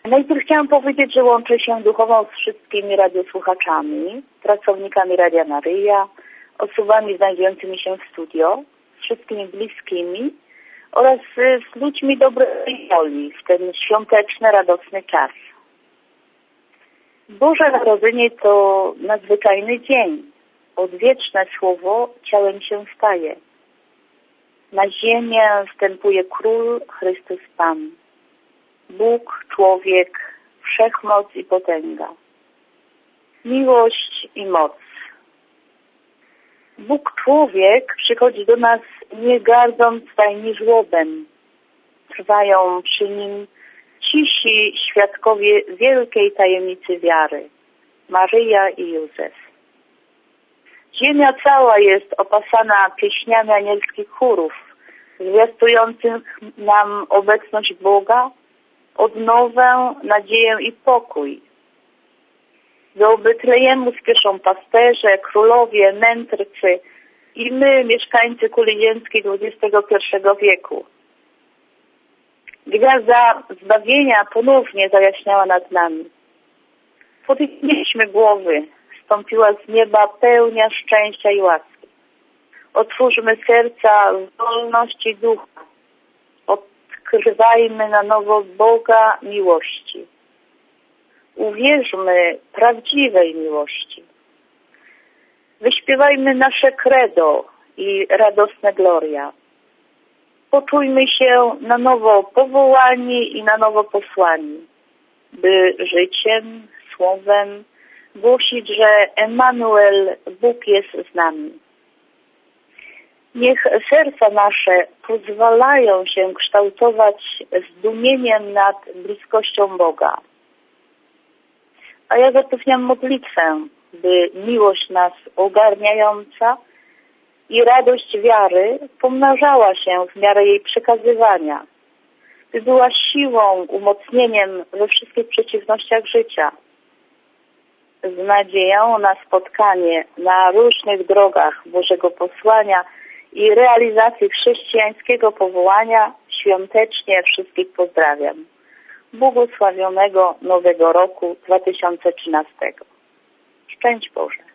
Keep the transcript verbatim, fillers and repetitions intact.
Najpierw chciałam powiedzieć, że łączę się duchowo z wszystkimi radiosłuchaczami, pracownikami Radia Maryja, osobami znajdującymi się w studio, z wszystkimi bliskimi oraz z ludźmi dobrej woli w ten świąteczny, radosny czas. Boże Narodzenie to nadzwyczajny dzień. Odwieczne słowo ciałem się staje. Na ziemię wstępuje Król Chrystus Pan. Bóg, człowiek, wszechmoc i potęga. Miłość i moc. Bóg człowiek przychodzi do nas nie gardząc stajni żłobem. Trwają przy nim cisi świadkowie wielkiej tajemnicy wiary. Maryja i Józef. Ziemia cała jest opasana pieśniami anielskich chórów, zwiastujących nam obecność Boga, odnowę, nadzieję i pokój. Do Betlejemu spieszą pasterze, królowie, mędrcy i my, mieszkańcy kuli ziemskiej dwudziestego pierwszego wieku. Gwiazda zbawienia ponownie zajaśniała nad nami. Podnieśmy głowy, stąpiła z nieba pełnia szczęścia i łaski. Otwórzmy serca w wolności ducha. Odkrywajmy na nowo Boga miłości. Uwierzmy prawdziwej miłości. Wyśpiewajmy nasze credo i radosne gloria. Poczujmy się na nowo powołani i na nowo posłani, by życiem, słowem głosić, że Emanuel, Bóg jest z nami. Niech serca nasze pozwalają się kształtować zdumieniem nad bliskością Boga. A ja zapewniam modlitwę, by miłość nas ogarniająca i radość wiary pomnażała się w miarę jej przekazywania, by była siłą, umocnieniem we wszystkich przeciwnościach życia. Z nadzieją na spotkanie na różnych drogach Bożego posłania i realizacji chrześcijańskiego powołania świątecznie wszystkich pozdrawiam. Błogosławionego Nowego Roku dwa tysiące trzynastego. Szczęść Boże.